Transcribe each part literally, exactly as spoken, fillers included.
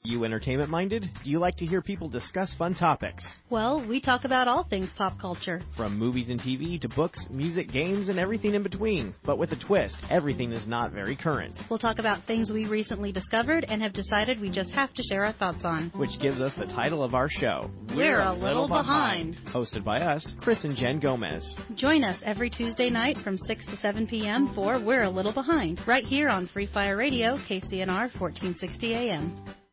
You entertainment-minded? Do you like to hear people discuss fun topics? Well, we talk about all things pop culture. From movies and T V to books, music, games, and everything in between. But with a twist, everything is not very current. We'll talk about things we recently discovered and have decided we just have to share our thoughts on. Which gives us the title of our show, We're, We're a, a Little, little behind. behind. Hosted by us, Chris and Jen Gomez. Join us every Tuesday night from six to seven p.m. for We're a Little Behind, right here on Free Fire Radio, K C N R fourteen sixty A M.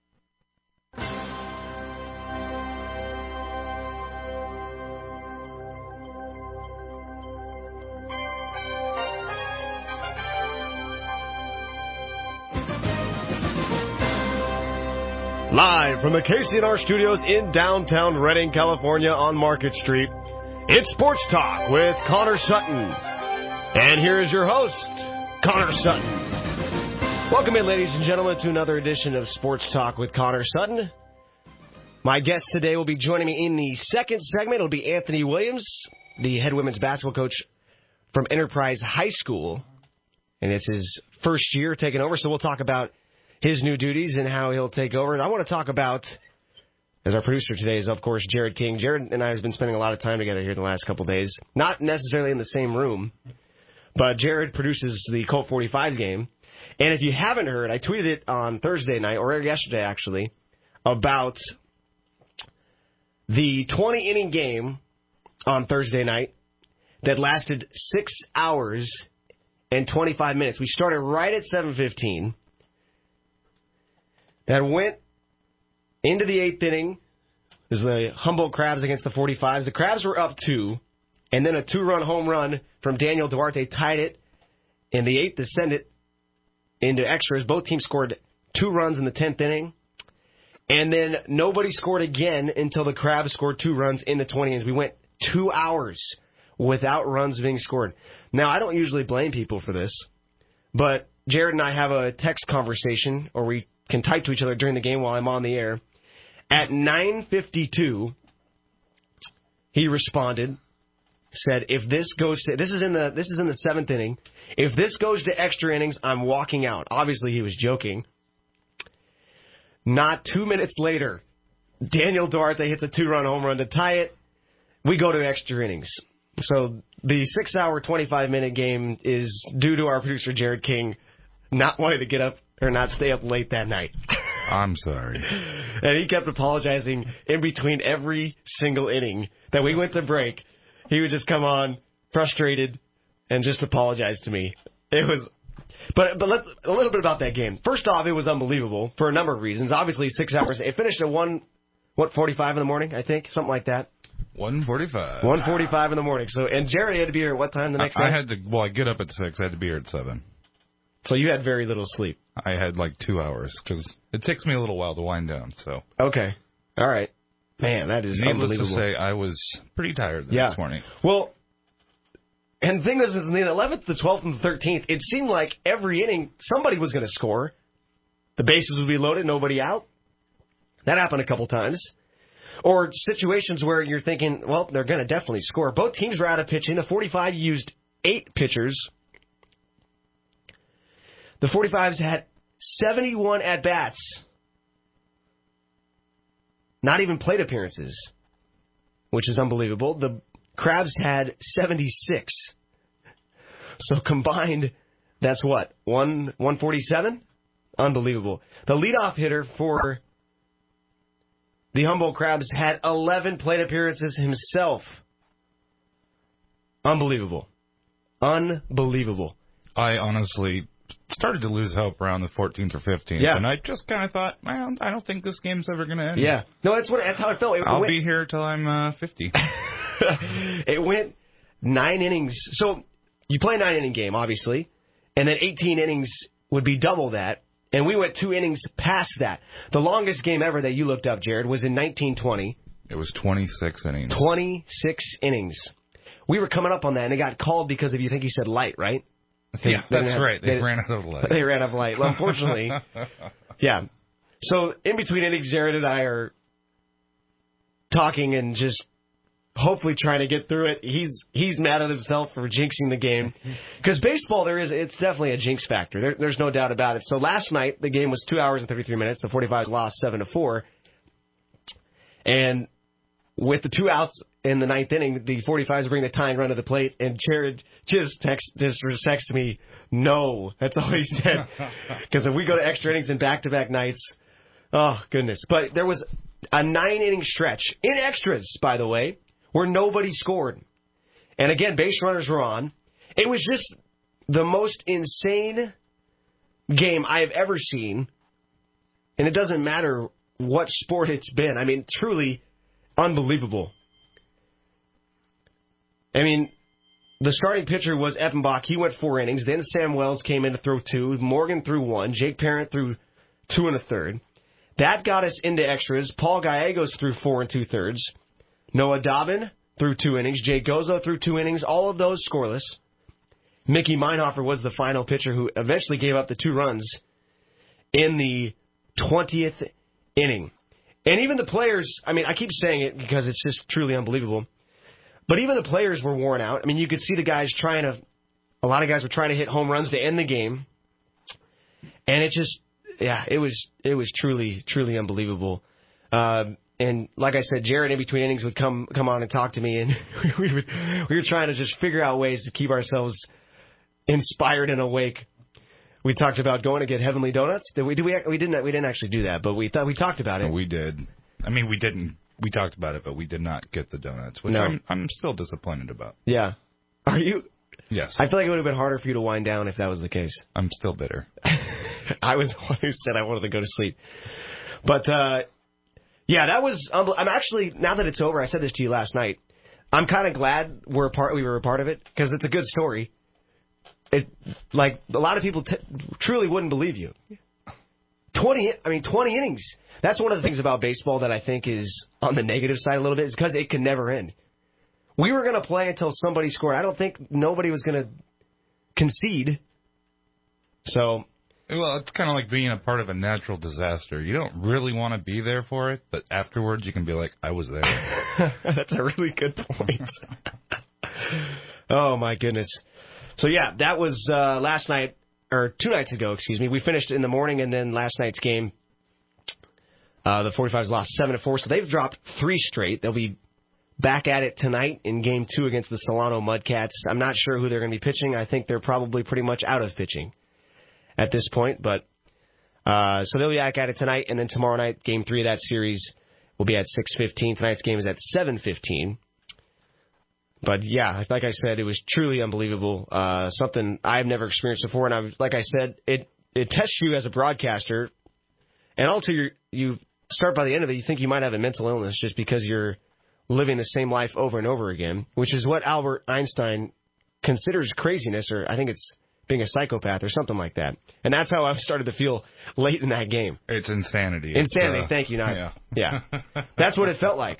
Live from the K C N R studios in downtown Redding, California on Market Street, it's Sports Talk with Connor Sutton. And here is your host, Connor Sutton. Welcome in, ladies and gentlemen, to another edition of Sports Talk with Connor Sutton. My guest today will be joining me in the second segment. It'll be Anthony Williams, the head women's basketball coach from Enterprise High School. And it's his first year taking over, so we'll talk about his new duties and how he'll take over. And I want to talk about, as our producer today is, of course, Jared King. Jared and I have been spending a lot of time together here the last couple of days. Not necessarily in the same room, but Jared produces the Colt forty-fives game. And if you haven't heard, I tweeted it on Thursday night, or yesterday actually, about the twenty-inning game on Thursday night that lasted six hours and twenty-five minutes. We started right at seven fifteen. That went into the eighth inning. It was the Humboldt Crabs against the forty-fives. The Crabs were up two, and then a two-run home run from Daniel Duarte tied it in the eighth to send it into extras. Both teams scored two runs in the tenth inning, and then nobody scored again until the Crabs scored two runs in the twenty innings. We went two hours without runs being scored. Now, I don't usually blame people for this, but Jared and I have a text conversation, or we can type to each other during the game while I'm on the air. At nine fifty-two, he responded, said, "If this goes to this is in the this is in the seventh inning. If this goes to extra innings, I'm walking out." Obviously, he was joking. Not two minutes later, Daniel Duarte hits a two-run home run to tie it. We go to extra innings. So the six-hour, twenty-five-minute game is due to our producer Jared King not wanting to get up or not stay up late that night. I'm sorry. And he kept apologizing in between every single inning that we went to break. He would just come on frustrated and just apologize to me. It was, but but let's a little bit about that game. First off, it was unbelievable for a number of reasons. Obviously, six hours. It finished at one, what forty-five in the morning, I think, something like that. One forty-five. One forty-five in the morning. So, and Jerry had to be here at what time the next I, day? I had to. Well, I get up at six. I had to be here at seven. So you had very little sleep. I had like two hours because it takes me a little while to wind down. So okay, all right, man, that is needless unbelievable. to say, I was pretty tired the yeah. next morning. Well, and the thing is, in the eleventh, the twelfth, and the thirteenth, it seemed like every inning somebody was going to score. The bases would be loaded, nobody out. That happened a couple times. Or situations where you're thinking, well, they're going to definitely score. Both teams were out of pitching. The forty-five used eight pitchers. The forty-fives had seventy-one at-bats. Not even plate appearances, which is unbelievable. The Crabs had seventy-six. So combined, that's what? one forty-seven? Unbelievable. The leadoff hitter for the Humboldt Crabs had eleven plate appearances himself. Unbelievable. Unbelievable. I honestly started to lose hope around the fourteenth or fifteenth, yeah. and I just kind of thought, well, I don't think this game's ever going to end. Yeah. No, that's what that's how it felt. It I'll went, be here till I'm uh, fifty. It went nine innings. So you play a nine-inning game, obviously, and then eighteen innings would be double that, and we went two innings past that. The longest game ever that you looked up, Jared, was in nineteen twenty. It was twenty-six innings. twenty-six innings. We were coming up on that, and it got called because of, you think he said light, right? They, yeah, that's have, right. They, they ran out of light. They ran out of light. Well, unfortunately, yeah. So in between innings, Jared and I are talking and just hopefully trying to get through it. He's he's mad at himself for jinxing the game. Because baseball, there is it's definitely a jinx factor. There, there's no doubt about it. So last night, the game was two hours and thirty-three minutes. The forty-fives lost seven to four. And with the two outs in the ninth inning, the forty-fives bring the tying run to the plate, and Jared just text just texted me, no. That's all he said. Because if we go to extra innings and back-to-back nights, oh, goodness. But there was a nine-inning stretch, in extras, by the way, where nobody scored. And again, base runners were on. It was just the most insane game I have ever seen. And it doesn't matter what sport it's been. I mean, truly unbelievable. I mean, the starting pitcher was Effenbach. He went four innings. Then Sam Wells came in to throw two. Morgan threw one. Jake Parent threw two and a third. That got us into extras. Paul Gallegos threw four and two-thirds. Noah Dobbin threw two innings. Jay Gozo threw two innings. All of those scoreless. Mickey Meinhofer was the final pitcher who eventually gave up the two runs in the twentieth inning. And even the players, I mean, I keep saying it because it's just truly unbelievable. But even the players were worn out. I mean, you could see the guys trying to, a lot of guys were trying to hit home runs to end the game. And it just, yeah, it was it was truly, truly unbelievable. Uh, and like I said, Jared in between innings would come come on and talk to me, and we, would, we were trying to just figure out ways to keep ourselves inspired and awake. We talked about going to get Heavenly Donuts. Did we? Did we? We didn't. We didn't actually do that, but we thought we talked about it. No, we did. I mean, we didn't. We talked about it, but we did not get the donuts, which No. I'm, I'm still disappointed about. Yeah. Are you? Yes. I feel like it would have been harder for you to wind down if that was the case. I'm still bitter. I was the one who said I wanted to go to sleep. But, uh, yeah, that was, um, I'm actually, now that it's over, I said this to you last night, I'm kind of glad we're a part, we were a part of it, because it's a good story. It, like, a lot of people t- truly wouldn't believe you. twenty, I mean, twenty innings. That's one of the things about baseball that I think is on the negative side a little bit, is because it can never end. We were going to play until somebody scored. I don't think nobody was going to concede. So, well, it's kind of like being a part of a natural disaster. You don't really want to be there for it, but afterwards you can be like, I was there. That's a really good point. Oh, my goodness. So, yeah, that was uh, last night, or two nights ago, excuse me. We finished in the morning, and then last night's game, uh, the forty-fives lost seven to four, so they've dropped three straight. They'll be back at it tonight in game two against the Solano Mudcats. I'm not sure who they're going to be pitching. I think they're probably pretty much out of pitching at this point. But uh, so they'll be back at it tonight, and then tomorrow night, game three of that series will be at six fifteen. Tonight's game is at seven fifteen. But, yeah, like I said, it was truly unbelievable, uh, something I've never experienced before. And I was, like I said, it, it tests you as a broadcaster. And also, you you start by the end of it, you think you might have a mental illness just because you're living the same life over and over again, which is what Albert Einstein considers craziness, or I think it's being a psychopath or something like that. And that's how I started to feel late in that game. It's insanity. Insanity, It's, uh, thank you. Not, yeah. yeah. That's what it felt like.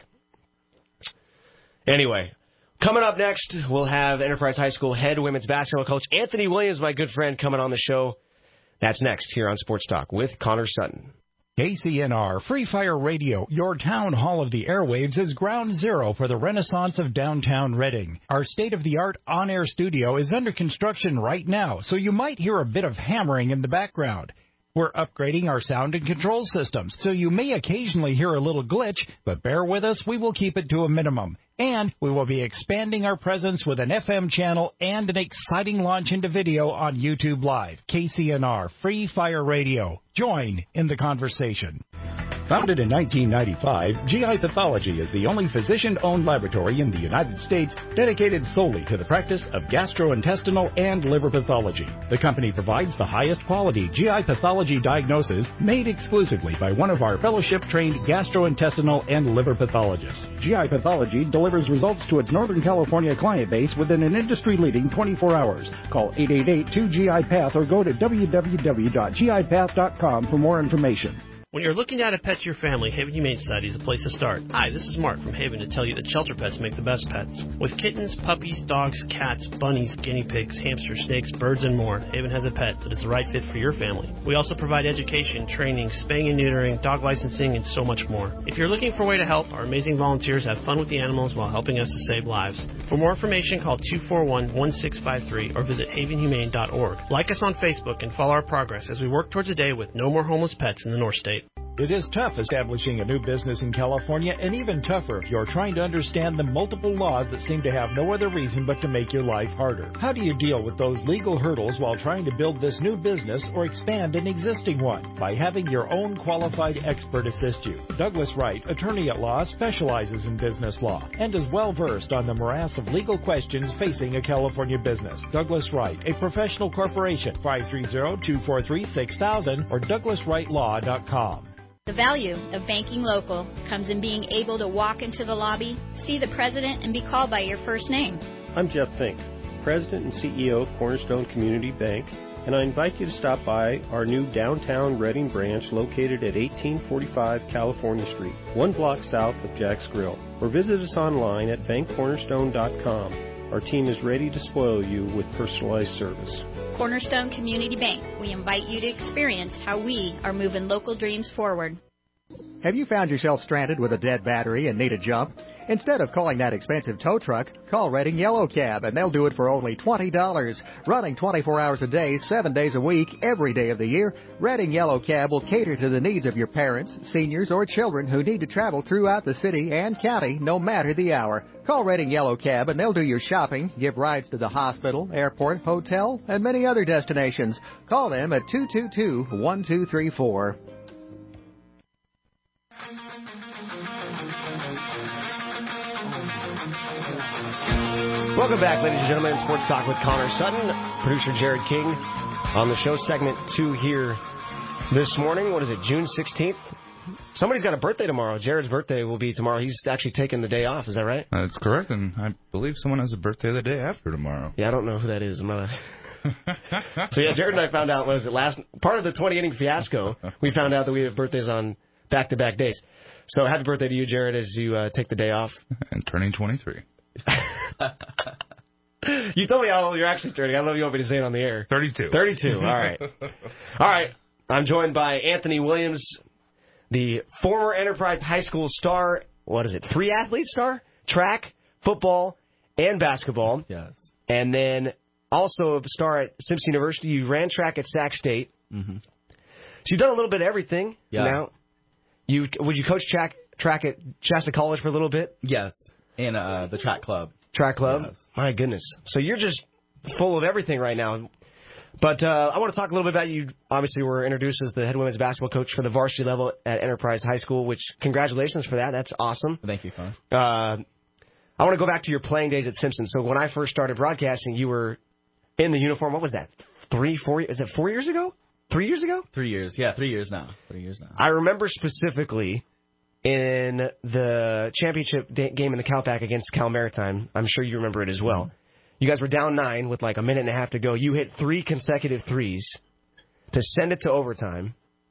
Anyway, coming up next, we'll have Enterprise High School head women's basketball coach Anthony Williams, my good friend, coming on the show. That's next here on Sports Talk with Connor Sutton. K C N R Free Fire Radio, your town hall of the airwaves, is ground zero for the renaissance of downtown Reading. Our state-of-the-art on-air studio is under construction right now, so you might hear a bit of hammering in the background. We're upgrading our sound and control systems, so you may occasionally hear a little glitch, but bear with us, we will keep it to a minimum. And we will be expanding our presence with an F M channel and an exciting launch into video on YouTube Live. K C N R Free Fire Radio. Join in the conversation. Founded in nineteen ninety-five, G I Pathology is the only physician-owned laboratory in the United States dedicated solely to the practice of gastrointestinal and liver pathology. The company provides the highest quality G I pathology diagnosis made exclusively by one of our fellowship-trained gastrointestinal and liver pathologists. G I Pathology delivers results to its Northern California client base within an industry-leading twenty-four hours. Call eight eight eight, two G I Path or go to w w w dot g i path dot com for more information. When you're looking to add a pet to your family, Haven Humane Society is the place to start. Hi, this is Mark from Haven to tell you that shelter pets make the best pets. With kittens, puppies, dogs, cats, bunnies, guinea pigs, hamsters, snakes, birds, and more, Haven has a pet that is the right fit for your family. We also provide education, training, spaying and neutering, dog licensing, and so much more. If you're looking for a way to help, our amazing volunteers have fun with the animals while helping us to save lives. For more information, call two four one, one six five three or visit haven humane dot org. Like us on Facebook and follow our progress as we work towards a day with no more homeless pets in the North State. It is tough establishing a new business in California, and even tougher if you're trying to understand the multiple laws that seem to have no other reason but to make your life harder. How do you deal with those legal hurdles while trying to build this new business or expand an existing one? By having your own qualified expert assist you. Douglas Wright, attorney at law, specializes in business law and is well versed on the morass of legal questions facing a California business. Douglas Wright, a professional corporation, five three zero, two four three, six thousand or douglas wright law dot com. The value of banking local comes in being able to walk into the lobby, see the president, and be called by your first name. I'm Jeff Fink, President and C E O of Cornerstone Community Bank, and I invite you to stop by our new downtown Redding branch located at eighteen forty-five California Street, one block south of Jack's Grill, or visit us online at bank cornerstone dot com. Our team is ready to spoil you with personalized service. Cornerstone Community Bank, we invite you to experience how we are moving local dreams forward. Have you found yourself stranded with a dead battery and need a jump? Instead of calling that expensive tow truck, call Redding Yellow Cab, and they'll do it for only twenty dollars. Running twenty-four hours a day, seven days a week, every day of the year, Redding Yellow Cab will cater to the needs of your parents, seniors, or children who need to travel throughout the city and county, no matter the hour. Call Redding Yellow Cab, and they'll do your shopping, give rides to the hospital, airport, hotel, and many other destinations. Call them at two two two, one two three four. Welcome back, ladies and gentlemen. Sports Talk with Connor Sutton, producer Jared King on the show. Segment two here this morning. What is it, June sixteenth? Somebody's got a birthday tomorrow. Jared's birthday will be tomorrow. He's actually taking the day off. Is that right? That's correct, and I believe someone has a birthday the day after tomorrow. Yeah, I don't know who that is. I'm not. So yeah, Jared and I found out, what was it, last part of the twenty inning fiasco, we found out that we have birthdays on back-to-back days. So happy birthday to you, Jared, as you uh, take the day off. And turning twenty-three. You told me how old you're actually turning. I don't know if you want me to say it on the air. thirty-two. thirty-two, all right. All right, I'm joined by Anthony Williams, the former Enterprise High School star. What is it, three-athlete star? Track, football, and basketball. Yes. And then also a star at Simpson University. You ran track at Sac State. Mm-hmm. So you've done a little bit of everything. Yeah. Now, you, would you coach track, track at Shasta College for a little bit? Yes. In uh, the track club. Track club? Yes. My goodness. So you're just full of everything right now. But uh, I want to talk a little bit about you. Obviously, were introduced as the head women's basketball coach for the varsity level at Enterprise High School, which congratulations for that. That's awesome. Thank you, Connor. Uh, I want to go back to your playing days at Simpson. So when I first started broadcasting, you were in the uniform. What was that? Three, four, is it four years ago? Three years ago? Three years. Yeah, three years now. Three years now. I remember specifically in the championship game in the Calpac against Cal Maritime. I'm sure you remember it as well. You guys were down nine with like a minute and a half to go. You hit three consecutive threes to send it to overtime.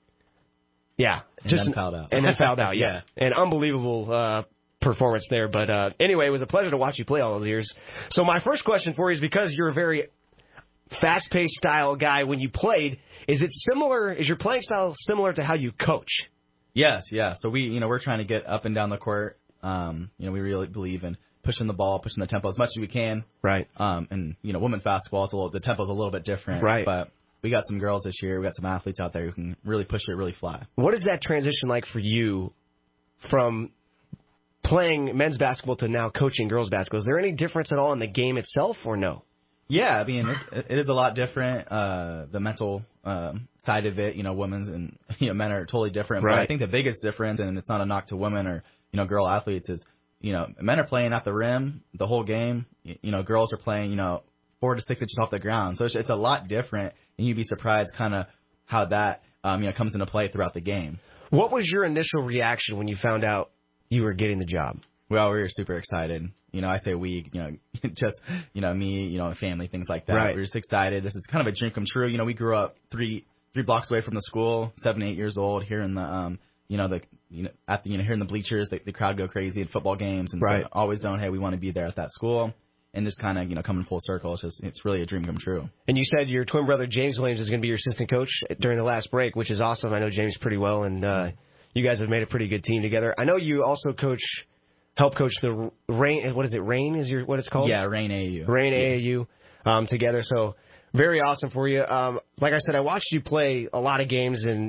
Yeah. And just then fouled out. And then fouled out, yeah. An unbelievable uh, performance there. But uh, anyway, it was a pleasure to watch you play all those years. So my first question for you is, because you're a very fast-paced style guy when you played, is it similar, is your playing style similar to how you coach? Yes, yeah. So we, you know, we're trying to get up and down the court. Um, you know, we really believe in pushing the ball, pushing the tempo as much as we can. Right. Um, and you know, women's basketball, it's a little, the tempo's a little bit different. Right. But we got some girls this year. We got some athletes out there who can really push it, really fly. What is that transition like for you from playing men's basketball to now coaching girls basketball? Is there any difference at all in the game itself, or no? Yeah, I mean, it, it is a lot different. Uh, the mental um, side of it, you know, women's and you know men are totally different. Right. But I think the biggest difference, and it's not a knock to women or you know girl athletes, is you know men are playing at the rim the whole game. You, you know, girls are playing you know four to six inches off the ground. So it's, it's a lot different, and you'd be surprised kind of how that um, you know comes into play throughout the game. What was your initial reaction when you found out you were getting the job? Well, we were super excited. You know, I say we, you know, just, you know, me, you know, family, things like that. Right. We were just excited. This is kind of a dream come true. You know, we grew up three three blocks away from the school, seven, eight years old, hearing the, um, you know, the, you know, at the, you know, hearing the bleachers, the, the crowd go crazy at football games, and right. so always known, hey, we want to be there at that school, and just kind of, you know, coming full circle. It's just, it's really a dream come true. And you said your twin brother James Williams is going to be your assistant coach during the last break, which is awesome. I know James pretty well, and uh, you guys have made a pretty good team together. I know you also coach, help coach the Rain. What is it? Rain is your what it's called? Yeah, Rain A A U. Rain yeah. A A U um, together. So very awesome for you. Um, like I said, I watched you play a lot of games, and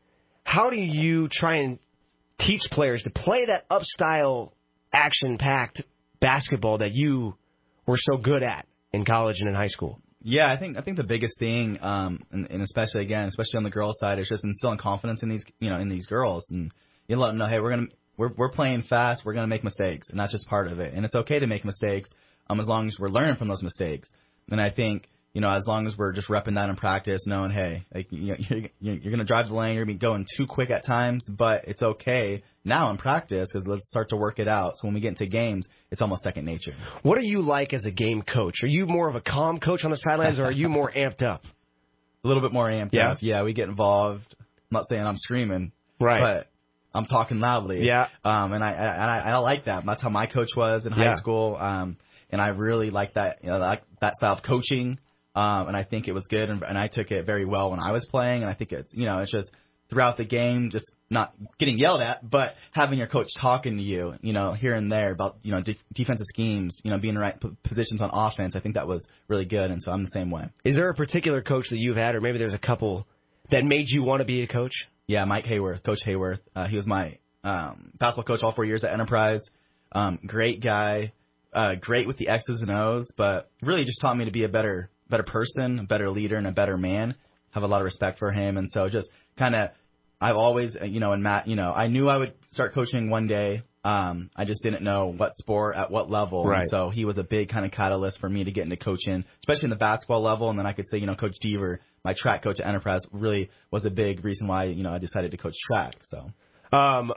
how do you try and teach players to play that up-style, action-packed basketball that you were so good at in college and in high school? Yeah, I think I think the biggest thing, um, and, and especially again, especially on the girls' side, is just instilling confidence in these, you know, in these girls, and you let them know, hey, we're gonna we're we're playing fast, we're gonna make mistakes, and that's just part of it, and it's okay to make mistakes, um, as long as we're learning from those mistakes. And I think, you know, as long as we're just repping that in practice, knowing, hey, like, you know, you're, you're going to drive the lane, you're going to be going too quick at times, but it's okay now in practice because let's start to work it out. So when we get into games, it's almost second nature. What are you like as a game coach? Are you more of a calm coach on the sidelines, or are you more amped up? A little bit more amped yeah. up. Yeah, we get involved. I'm not saying I'm screaming, right? But I'm talking loudly. Yeah. Um, and I, and I I like that. That's how my coach was in yeah. high school. Um, and I really like that, you know, that, that style of coaching. Um, and I think it was good, and, and I took it very well when I was playing. And I think it's, you know, it's just throughout the game, just not getting yelled at, but having your coach talking to you, you know, here and there about, you know, de- defensive schemes, you know, being in the right p- positions on offense. I think that was really good, and so I'm the same way. Is there a particular coach that you've had, or maybe there's a couple that made you want to be a coach? Yeah, Mike Hayworth, Coach Hayworth. Uh, he was my um, basketball coach all four years at Enterprise. Um, great guy, uh, great with the X's and O's, but really just taught me to be a better better person, a better leader, and a better man. Have a lot of respect for him, and so just kind of, I've always, you know, and Matt, you know, I knew I would start coaching one day. Um, I just didn't know what sport, at what level. Right. And so he was a big kind of catalyst for me to get into coaching, especially in the basketball level. And then I could say, you know, Coach Deaver, my track coach at Enterprise, really was a big reason why, you know, I decided to coach track. So, um,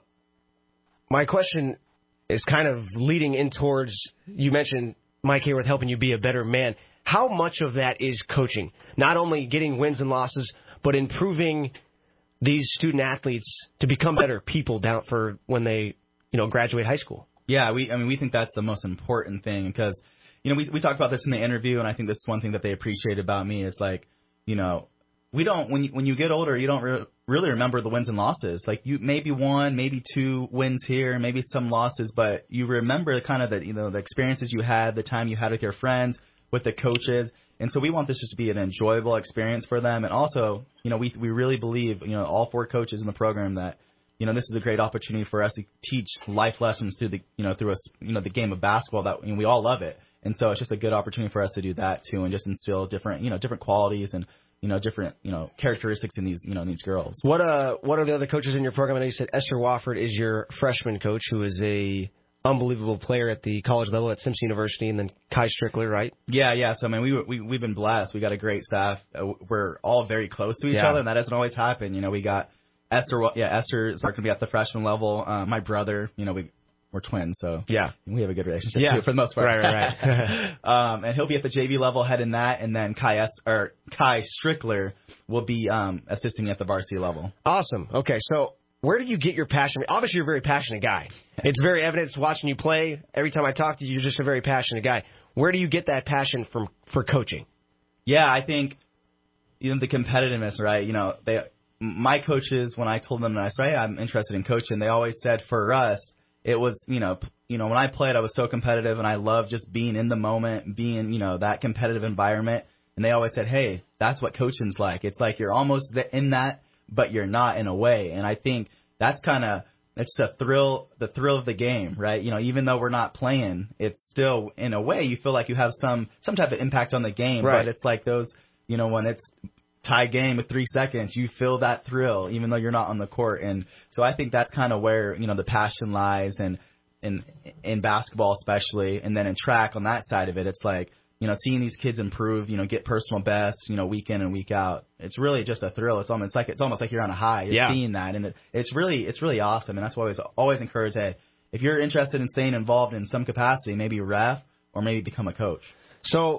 my question is kind of leading in towards, you mentioned Mike Hayworth helping you be a better man. How much of that is coaching? Not only getting wins and losses, but improving these student athletes to become better people down for when they, you know, graduate high school. Yeah, we, I mean, we think that's the most important thing because, you know, we we talked about this in the interview, and I think this is one thing that they appreciate about me is like, you know, we don't, when you, when you get older, you don't re- really remember the wins and losses. Like you maybe one, maybe two wins here, maybe some losses, but you remember kind of the, you know, the experiences you had, the time you had with your friends, with the coaches. And so we want this just to be an enjoyable experience for them. And also, you know, we we really believe, you know, all four coaches in the program that, you know, this is a great opportunity for us to teach life lessons through the, you know, through a, you know, the game of basketball that, you know, we all love it. And so it's just a good opportunity for us to do that too, and just instill different, you know, different qualities and, you know, different, you know, characteristics in these, you know, in these girls. What uh, what are the other coaches in your program? I know you said Esther Wofford is your freshman coach, who is a unbelievable player at the college level at Simpson University, and then Kai Strickler, right? Yeah, yeah. So, I mean, we, we, we've been blessed. We got a great staff. Uh, we're all very close to each yeah. other, and that doesn't always happen. You know, we got Esther, yeah, Esther is going to be at the freshman level. Uh, my brother, you know, we, we're twins, so yeah, we have a good relationship, yeah. too, for the most part. Right, right, right. um, and he'll be at the J V level heading that, and then Kai, S- or Kai Strickler will be um, assisting me at the varsity level. Awesome. Okay, so where do you get your passion? Obviously, you're a very passionate guy. It's very evident. It's watching you play. Every time I talk to you, you're just a very passionate guy. Where do you get that passion from for coaching? Yeah, I think, you know, the competitiveness, right? You know, they, my coaches, when I told them that I said, hey, I'm interested in coaching, they always said for us, it was, you know, you know, when I played, I was so competitive, and I loved just being in the moment, being, you know, that competitive environment. And they always said, hey, that's what coaching's like. It's like you're almost in that, but you're not in a way. And I think that's kind of, it's the thrill, the thrill of the game, right? You know, even though we're not playing, it's still, in a way, you feel like you have some, some type of impact on the game. Right. But it's like those, you know, when it's tie game with three seconds, you feel that thrill, even though you're not on the court. And so I think that's kind of where, you know, the passion lies, and in, in basketball especially, and then in track on that side of it, it's like, you know, seeing these kids improve, you know, get personal bests, you know, week in and week out. It's really just a thrill. It's almost like it's almost like you're on a high. You're yeah. seeing that, and it, it's really it's really awesome. And that's why I always always encourage, hey, if you're interested in staying involved in some capacity, maybe ref or maybe become a coach. So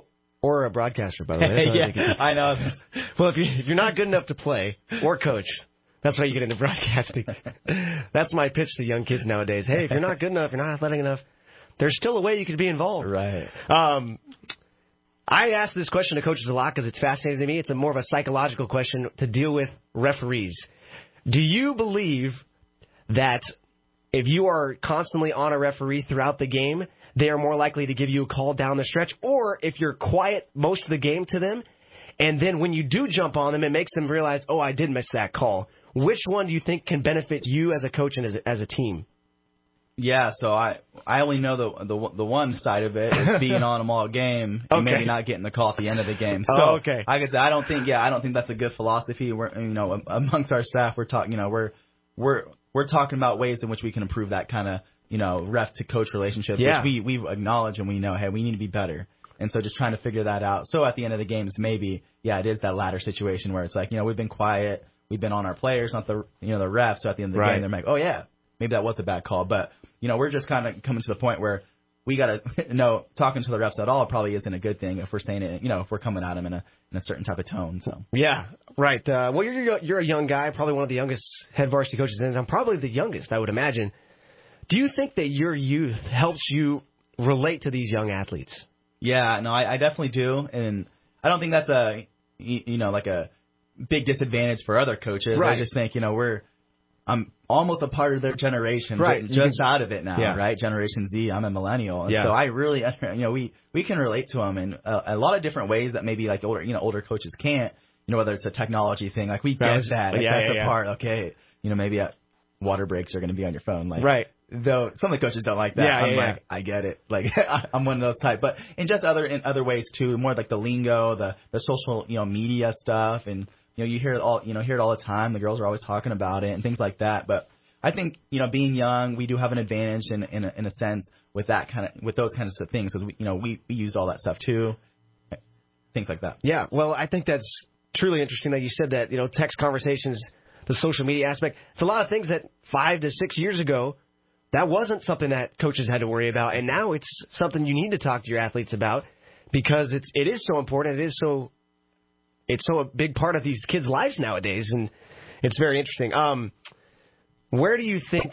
Or a broadcaster, by the way. yeah, I know. Well, if, you, if you're not good enough to play or coach, that's why you get into broadcasting. That's my pitch to young kids nowadays. Hey, if you're not good enough, you're not athletic enough, there's still a way you could be involved. Right. Um, I ask this question to coaches a lot because it's fascinating to me. It's a more of a psychological question to deal with referees. Do you believe that if you are constantly on a referee throughout the game, they are more likely to give you a call down the stretch? Or if you're quiet most of the game to them, and then when you do jump on them, it makes them realize, oh, I did miss that call. Which one do you think can benefit you as a coach and as a, as a team? Yeah, so I I only know the the the one side of it is being on them all game and okay. maybe not getting the call at the end of the game. So oh, okay. I guess I don't think yeah I don't think that's a good philosophy. We're you know amongst our staff we're talking you know we're we're we're talking about ways in which we can improve that kind of you know ref to coach relationship. Yeah. Which we we acknowledge and we know hey we need to be better. And so just trying to figure that out. So at the end of the games maybe yeah it is that latter situation where it's like you know we've been quiet, we've been on our players, not the you know the refs. So at the end of the right. game they're like oh yeah maybe that was a bad call, but you know, we're just kind of coming to the point where we got to know talking to the refs at all probably isn't a good thing if we're saying it, you know, if we're coming at them in a in a certain type of tone. So yeah, right. Uh, well, you're you're a young guy, probably one of the youngest head varsity coaches, and I'm probably the youngest, I would imagine. Do you think that your youth helps you relate to these young athletes? Yeah, no, I, I definitely do, and I don't think that's a you know like a big disadvantage for other coaches. Right. I just think you know we're I'm almost a part of their generation, right? Just, just out of it now, yeah. right? Generation Z. I'm a millennial, and yeah. so I really, you know, we we can relate to them in a, a lot of different ways that maybe like older, you know, older coaches can't. You know, whether it's a technology thing, like we get that. that. Like, yeah, that's yeah, the yeah. part. Okay, you know, maybe at water breaks are going to be on your phone, like right. Though some of the coaches don't like that. Yeah, I'm yeah, like, yeah. I get it. Like I'm one of those type, but in just other in other ways too, more like the lingo, the the social, you know, media stuff, and you know, you hear it all, you know, hear it all the time. The girls are always talking about it and things like that, but. I think you know, being young, we do have an advantage in in a, in a sense with that kind of with those kinds of things, because we you know we we use all that stuff too, things like that. Yeah, well, I think that's truly interesting that you said that. You know, text conversations, the social media aspect. It's a lot of things that five to six years ago, that wasn't something that coaches had to worry about, and now it's something you need to talk to your athletes about because it's it is so important. It is so it's so a big part of these kids' lives nowadays, and it's very interesting. Um. Where do you think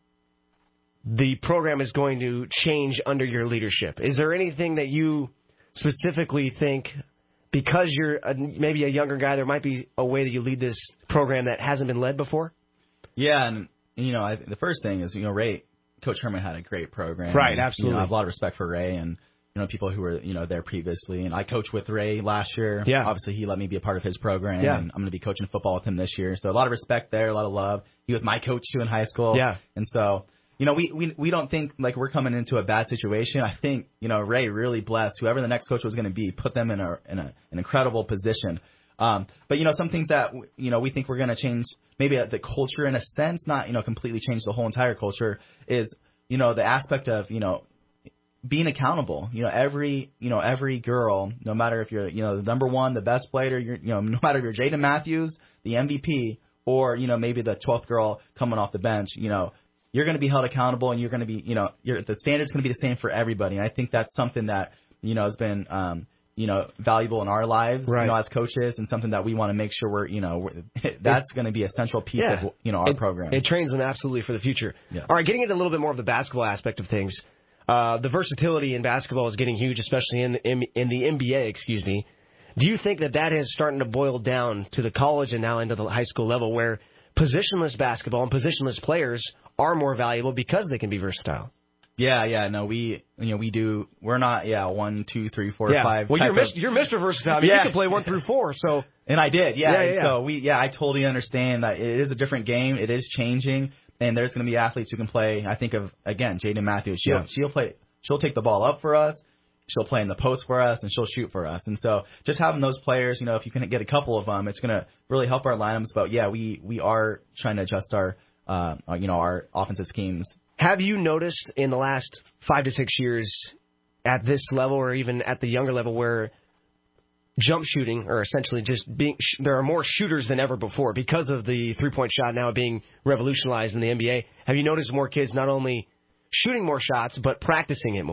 the program is going to change under your leadership? Is there anything that you specifically think, because you're a, maybe a younger guy, there might be a way that you lead this program that hasn't been led before? Yeah, and you know, I, the first thing is, you know, Ray, Coach Herman had a great program. Right, and, absolutely. You know, I have a lot of respect for Ray and, you know, people who were, you know, there previously. And I coached with Ray last year. Yeah. Obviously, he let me be a part of his program. Yeah. And I'm going to be coaching football with him this year. So a lot of respect there, a lot of love. He was my coach, too, in high school. Yeah. And so, you know, we, we, we don't think like we're coming into a bad situation. I think, you know, Ray really blessed whoever the next coach was going to be, put them in a in a, an incredible position. Um, but, you know, some things that, you know, we think we're going to change, maybe the culture in a sense, not, you know, completely change the whole entire culture, is, you know, the aspect of, you know, being accountable. You know, every, you know, every girl, no matter if you're, you know, the number one, the best player, you're, you know, no matter if you're Jaden Matthews, the M V P, or, you know, maybe the twelfth girl coming off the bench, you know, you're going to be held accountable, and you're going to be, you know, you're, the standard's going to be the same for everybody. And I think that's something that, you know, has been, um, you know, valuable in our lives, right. you know, as coaches, and something that we want to make sure we're, you know, we're, that's going to be a central piece yeah. of, you know, our it, program. It trains them absolutely for the future. Yes. All right, getting into a little bit more of the basketball aspect of things. Uh, the versatility in basketball is getting huge, especially in the, in, in the N B A, excuse me. Do you think that that is starting to boil down to the college and now into the high school level, where positionless basketball and positionless players are more valuable because they can be versatile? Yeah, yeah, no, we, you know, we do. We're not, yeah, one, two, three, four, yeah. five. Well, you're, of, mis- you're Mister Versatile. I mean, yeah. you can play one through four. So, and I did, yeah. yeah, yeah, yeah. So we, yeah, I totally understand that it is a different game. It is changing, and there's going to be athletes who can play. I think of again, Jaden Matthews. She'll, yeah. she'll play. She'll take the ball up for us. She'll play in the post for us, and she'll shoot for us. And so just having those players, you know, if you can get a couple of them, it's going to really help our lineups. But yeah, we we are trying to adjust our, uh, you know, our offensive schemes. Have you noticed in the last five to six years at this level, or even at the younger level, where jump shooting, or essentially just being, there are more shooters than ever before because of the three-point shot now being revolutionized in the N B A? Have you noticed more kids not only shooting more shots, but practicing it more?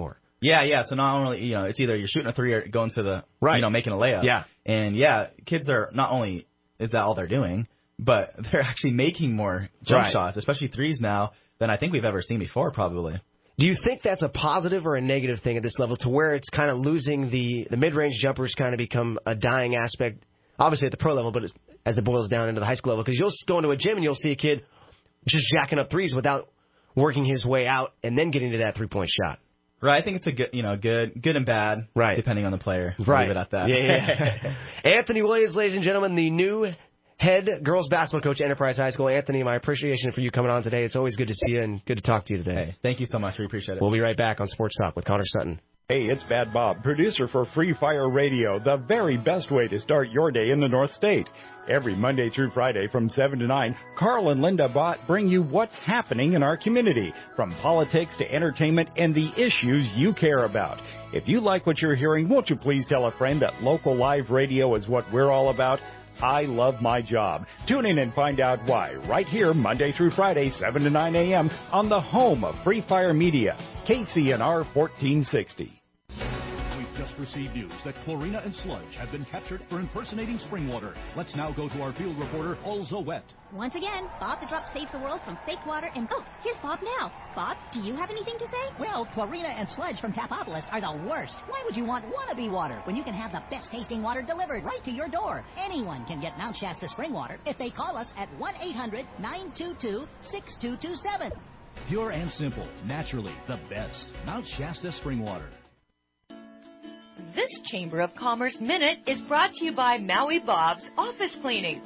Yeah, yeah. So not only, you know, it's either you're shooting a three or going to the, right. you know, making a layup. Yeah. And, yeah, kids are not only is that all they're doing, but they're actually making more jump right. shots, especially threes now, than I think we've ever seen before, probably. Do you think that's a positive or a negative thing at this level, to where it's kind of losing the, the mid-range jumpers kind of become a dying aspect, obviously at the pro level, but it's, as it boils down into the high school level? Because you'll go into a gym and you'll see a kid just jacking up threes without working his way out and then getting to that three-point shot. Right, I think it's a good, you know, good, good and bad, right. depending on the player. Right. Leave it at that. Yeah, yeah. Anthony Williams, ladies and gentlemen, the new head girls basketball coach at Enterprise High School. Anthony, my appreciation for you coming on today. It's always good to see you and good to talk to you today. Hey, thank you so much. We appreciate it. We'll be right back on Sports Talk with Connor Sutton. Hey, it's Bad Bob, producer for Free Fire Radio, the very best way to start your day in the North State. Every Monday through Friday from seven to nine, Carl and Linda Bott bring you what's happening in our community, from politics to entertainment and the issues you care about. If you like what you're hearing, won't you please tell a friend that local live radio is what we're all about? I love my job. Tune in and find out why right here Monday through Friday, seven to nine a.m. on the home of Free Fire Media, K C N R fourteen sixty. We've just received news that chlorina and sludge have been captured for impersonating spring water. Let's now go to our field reporter, Olza Wet. Once again, Bob the Drop saves the world from fake water and... Oh, here's Bob now. Bob, do you have anything to say? Well, chlorina and sludge from Tapopolis are the worst. Why would you want wannabe water when you can have the best tasting water delivered right to your door? Anyone can get Mount Shasta spring water if they call us at one eight hundred nine two two six two two seven. Pure and simple, naturally the best. Mount Shasta spring water. This Chamber of Commerce Minute is brought to you by Maui Bob's Office Cleaning.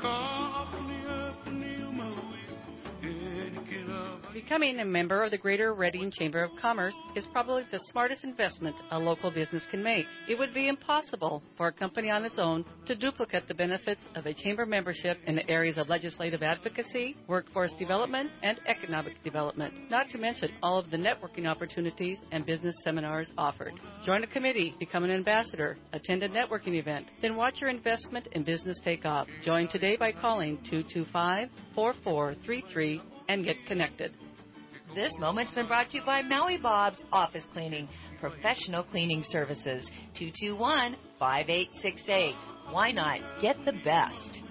Becoming a member of the Greater Reading Chamber of Commerce is probably the smartest investment a local business can make. It would be impossible for a company on its own to duplicate the benefits of a chamber membership in the areas of legislative advocacy, workforce development, and economic development, not to mention all of the networking opportunities and business seminars offered. Join a committee, become an ambassador, attend a networking event, then watch your investment in business take off. Join today by calling two two five, four four three three and get connected. This moment's been brought to you by Maui Bob's Office Cleaning, professional cleaning services. two two one, five eight six eight. Why not get the best?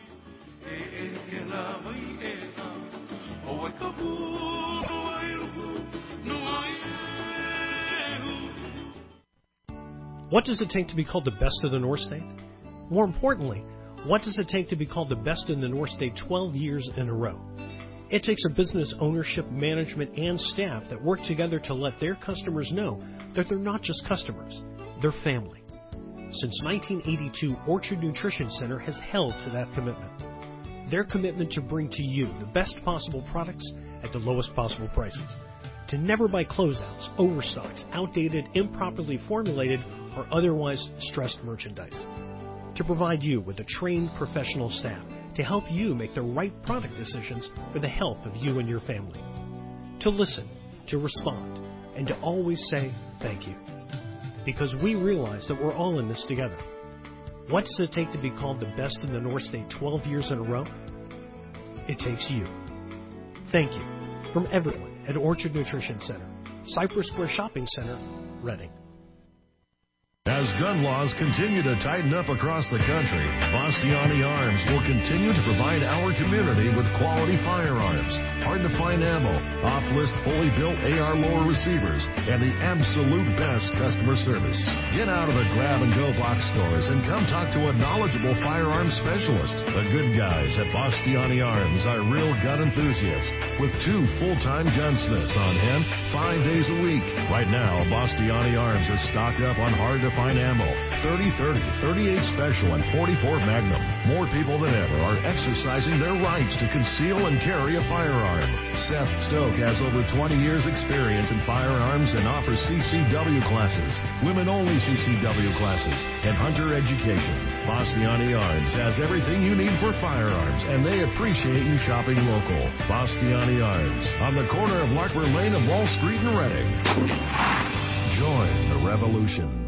What does it take to be called the best of the North State? More importantly, what does it take to be called the best in the North State twelve years in a row? It takes a business ownership, management, and staff that work together to let their customers know that they're not just customers, they're family. Since nineteen eighty-two, Orchard Nutrition Center has held to that commitment. Their commitment to bring to you the best possible products at the lowest possible prices. To never buy closeouts, overstocks, outdated, improperly formulated, or otherwise stressed merchandise. To provide you with a trained professional staff to help you make the right product decisions for the health of you and your family. To listen, to respond, and to always say thank you. Because we realize that we're all in this together. What does it take to be called the best in the North State twelve years in a row? It takes you. Thank you from everyone at Orchard Nutrition Center, Cypress Square Shopping Center, Reading. As gun laws continue to tighten up across the country, Bastiani Arms will continue to provide our community with quality firearms, hard-to-find ammo, off-list fully built A R lower receivers, and the absolute best customer service. Get out of the grab-and-go box stores and come talk to a knowledgeable firearms specialist. The good guys at Bastiani Arms are real gun enthusiasts with two full-time gunsmiths on hand five days a week. Right now, Bastiani Arms is stocked up on hard-to-find ammo, thirty thirty, thirty-eight Special, and forty-four Magnum. More people than ever are exercising their rights to conceal and carry a firearm. Seth Stoke has over twenty years experience in firearms and offers C C W classes, women-only C C W classes, and hunter education. Bastiani Arms has everything you need for firearms, and they appreciate you shopping local. Bastiani Arms, on the corner of Larkburg Lane and Wall Street in Reading. Join the revolution.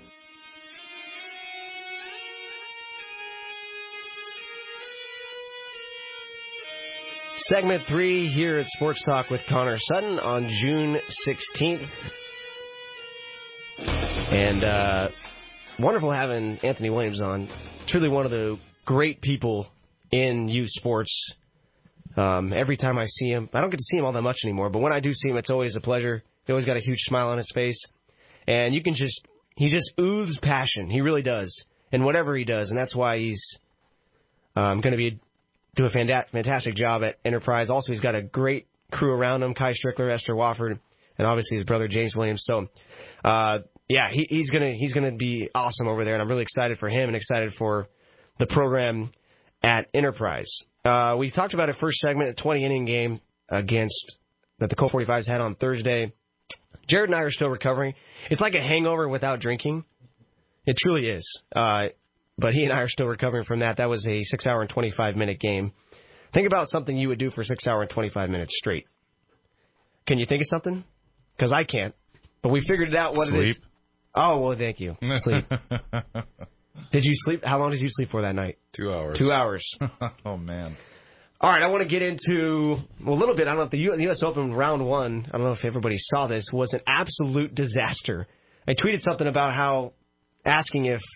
Segment three here at Sports Talk with Connor Sutton on June sixteenth. And uh, wonderful having Anthony Williams on. Truly one of the great people in youth sports. Um, every time I see him, I don't get to see him all that much anymore, but when I do see him, it's always a pleasure. He always got a huge smile on his face. And you can just, he just oozes passion. He really does. And whatever he does, and that's why he's um, going to be do a fantastic job at Enterprise. Also, he's got a great crew around him, Kai Strickler, Esther Wofford, and obviously his brother James Williams. So, uh, yeah, he, he's gonna he's gonna be awesome over there, and I'm really excited for him and excited for the program at Enterprise. Uh, we talked about it first segment, a twenty inning game against that the Colt forty-fives had on Thursday. Jared and I are still recovering. It's like a hangover without drinking. It truly is. Uh, but he and I are still recovering from that. That was a six hour and twenty-five minute game. Think about something you would do for six hour and twenty-five minutes straight. Can you think of something? Because I can't. But we figured it out what Sleep. it is. Oh, well, thank you. Sleep. Did you sleep? How long did you sleep for that night? Two hours. Two hours. Oh, man. All right, I want to get into well, a little bit. I don't know if the U S Open round one, I don't know if everybody saw this, was an absolute disaster. I tweeted something about how asking if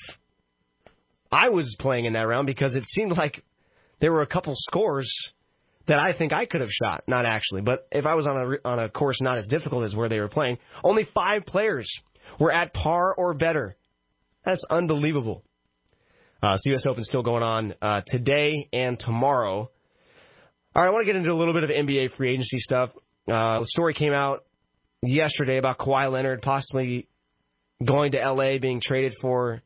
I was playing in that round because it seemed like there were a couple scores that I think I could have shot. Not actually, but if I was on a, on a course not as difficult as where they were playing, only five players were at par or better. That's unbelievable. Uh, so U S Open still going on uh, today and tomorrow. All right, I want to get into a little bit of N B A free agency stuff. Uh, a story came out yesterday about Kawhi Leonard possibly going to L A, being traded for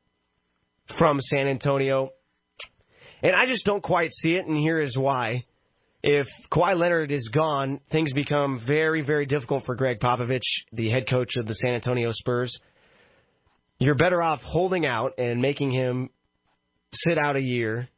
from San Antonio. And I just don't quite see it, and here is why. If Kawhi Leonard is gone, things become very, very difficult for Greg Popovich, the head coach of the San Antonio Spurs. You're better off holding out and making him sit out a year.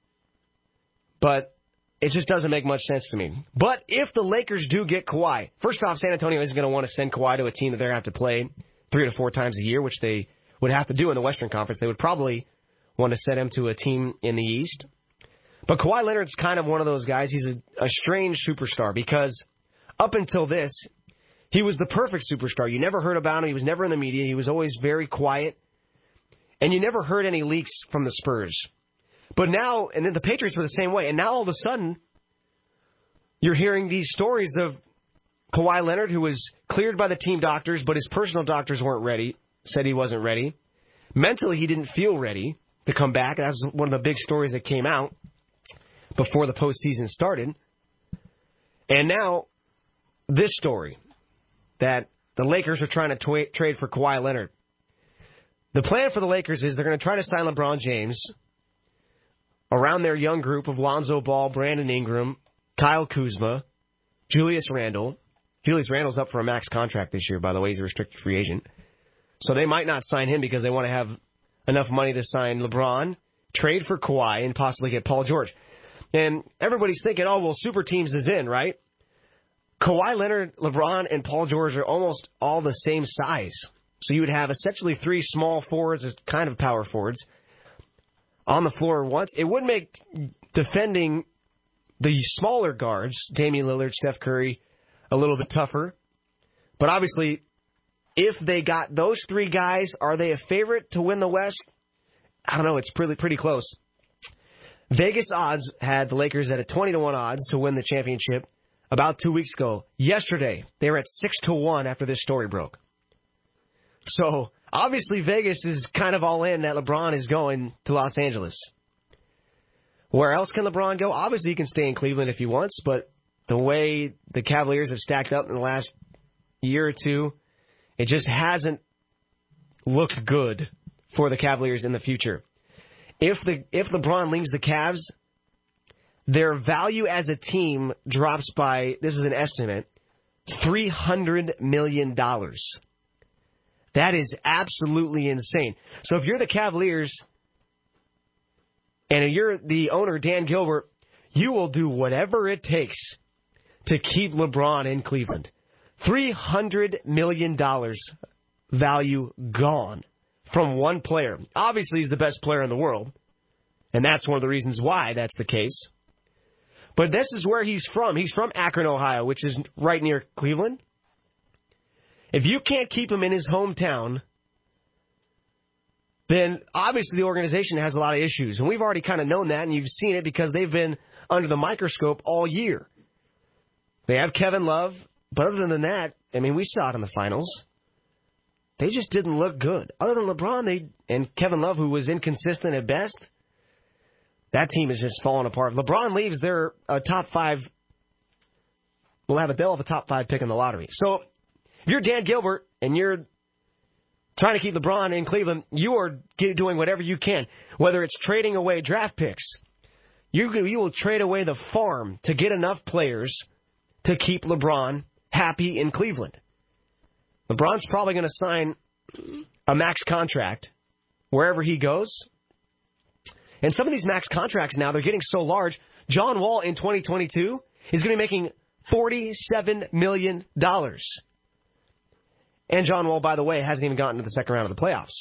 But it just doesn't make much sense to me. But if the Lakers do get Kawhi, first off, San Antonio isn't going to want to send Kawhi to a team that they're going to have to play three to four times a year, which they would have to do in the Western Conference. They would probably want to send him to a team in the East. But Kawhi Leonard's kind of one of those guys. He's a, a strange superstar because up until this, he was the perfect superstar. You never heard about him. He was never in the media. He was always very quiet. And you never heard any leaks from the Spurs. But now, and then the Patriots were the same way. And now all of a sudden, you're hearing these stories of Kawhi Leonard, who was cleared by the team doctors, but his personal doctors weren't ready, said he wasn't ready. Mentally, he didn't feel ready to come back. That was one of the big stories that came out before the postseason started. And now, this story, that the Lakers are trying to tra- trade for Kawhi Leonard. The plan for the Lakers is they're going to try to sign LeBron James around their young group of Lonzo Ball, Brandon Ingram, Kyle Kuzma, Julius Randle. Julius Randle's up for a max contract this year, by the way. He's a restricted free agent. So they might not sign him because they want to have enough money to sign LeBron, trade for Kawhi, and possibly get Paul George. And everybody's thinking, oh, well, super teams is in, right? Kawhi Leonard, LeBron, and Paul George are almost all the same size. So you would have essentially three small forwards as kind of power forwards on the floor once. It would make defending the smaller guards, Damian Lillard, Steph Curry, a little bit tougher. But obviously, if they got those three guys, are they a favorite to win the West? I don't know. It's pretty pretty close. Vegas odds had the Lakers at a twenty to one odds to win the championship about two weeks ago. Yesterday, they were at six to one after this story broke. So, obviously, Vegas is kind of all in that LeBron is going to Los Angeles. Where else can LeBron go? Obviously, he can stay in Cleveland if he wants, but the way the Cavaliers have stacked up in the last year or two, it just hasn't looked good for the Cavaliers in the future. If the if LeBron leaves the Cavs, their value as a team drops by, this is an estimate, three hundred million dollars. That is absolutely insane. So if you're the Cavaliers and you're the owner, Dan Gilbert, you will do whatever it takes to keep LeBron in Cleveland. three hundred million dollars value gone from one player. Obviously, he's the best player in the world, and that's one of the reasons why that's the case. But this is where he's from. He's from Akron, Ohio, which is right near Cleveland. If you can't keep him in his hometown then obviously the organization has a lot of issues. And we've already kind of known that, and you've seen it because they've been under the microscope all year. They have Kevin Love, but other than that, I mean, we saw it in the finals. They just didn't look good. Other than LeBron they and Kevin Love, who was inconsistent at best, that team is just falling apart. LeBron leaves, they're a top five. We'll have a they'll have a top five pick in the lottery. So if you're Dan Gilbert and you're trying to keep LeBron in Cleveland, you are doing whatever you can, whether it's trading away draft picks. You you will trade away the farm to get enough players to keep LeBron happy in Cleveland. LeBron's probably going to sign a max contract wherever he goes. And some of these max contracts now, they're getting so large. John Wall in twenty twenty-two is going to be making forty-seven million dollars. And John Wall, by the way, hasn't even gotten to the second round of the playoffs.